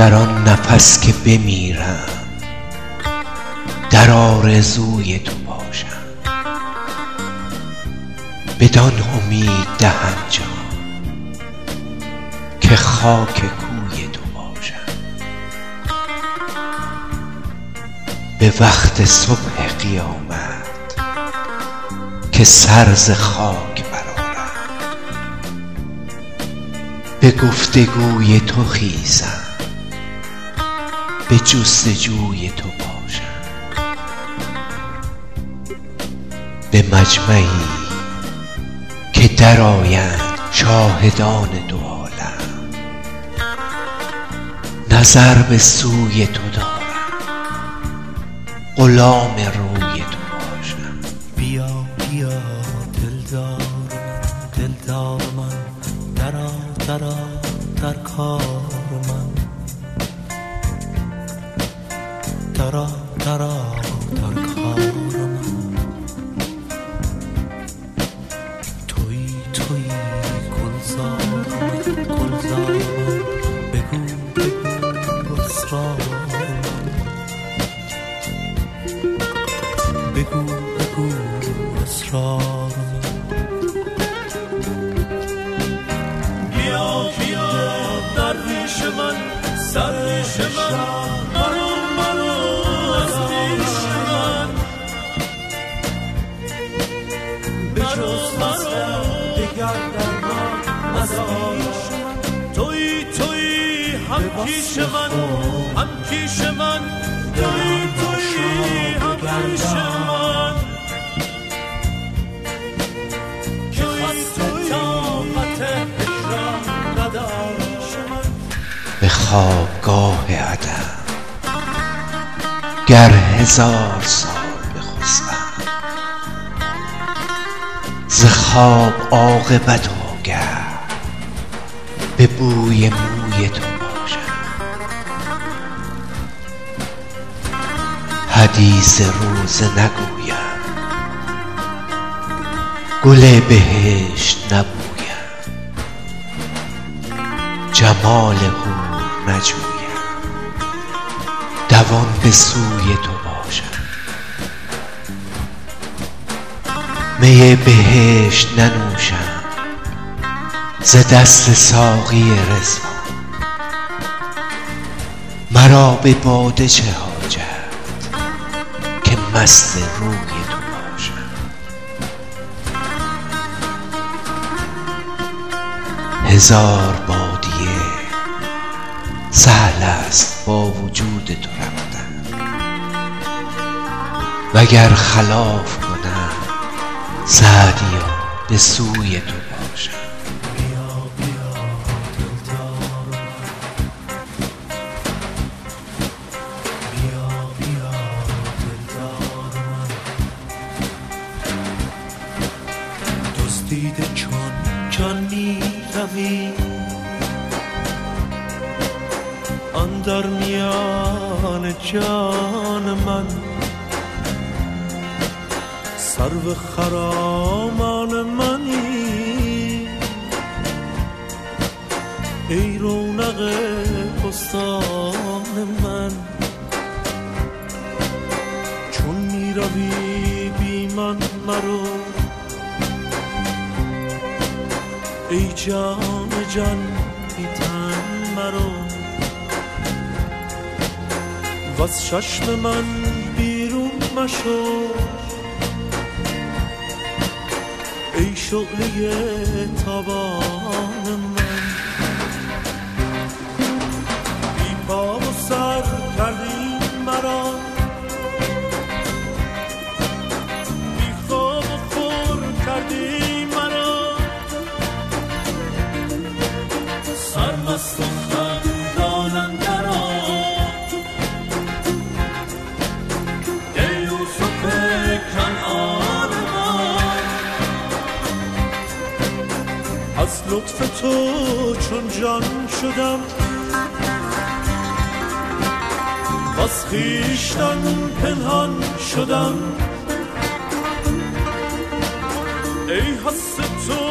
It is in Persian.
در آن نفس که بمیرم در آرزوی تو باشم، بدان امید دهن جان که خاک کوی تو باشم. به وقت صبح قیامت که سر ز خاک برآرم، به گفتگوی تو خیزم به جستجوی تو باشم. به مجمعی که درآیند شاهدان دو عالم، نظر به سوی تو دارم غلام روی تو باشم. بیا بیا دلدار من، درآ در کار من، درآ در کار من. تویی گلزار من، بگو اسرار من، بگو اسرار من. بیا درویش من، سرویش من، مرو از پیش من، به جز من دگر درمان مزایش من. تویی هم کیش من، هم کیش من، تویی هم کیش من، که خواست طاقت هجران نداشت من. به خوابگاه عدم گر 1000 سال بخسبم، ز خواب عاقبت آگه به بوی موی تو باشم. حدیث روزه نگویم، گل بهشت نبویم، جمال حور نجویم، دوان به سوی تو باشم. می بهشت ننوشم ز دست ساقی رضوان، مرا به باده چه حاجت که مست روی تو باشم. هزار بادیه سهل است با وجود تو رفتن، وگر خلاف کنم سعدیا به سوی تو باشم. دزدیده چون جان می روی اندر میان جان من، سرو خرامان منی ای رونق بستان من. چون می روی بی من مرو ای جان بی تن مرو، وز چشم من بیرون مشو ای شعله تابان من. بی پا و سر کردی مرا، بی خواب و خور کردی مرا، سرمست و خندانم درآ ای یوسف کنعان من. از لطف تو چون جان شدم، از خویشتن پنهان شدم ای حس تو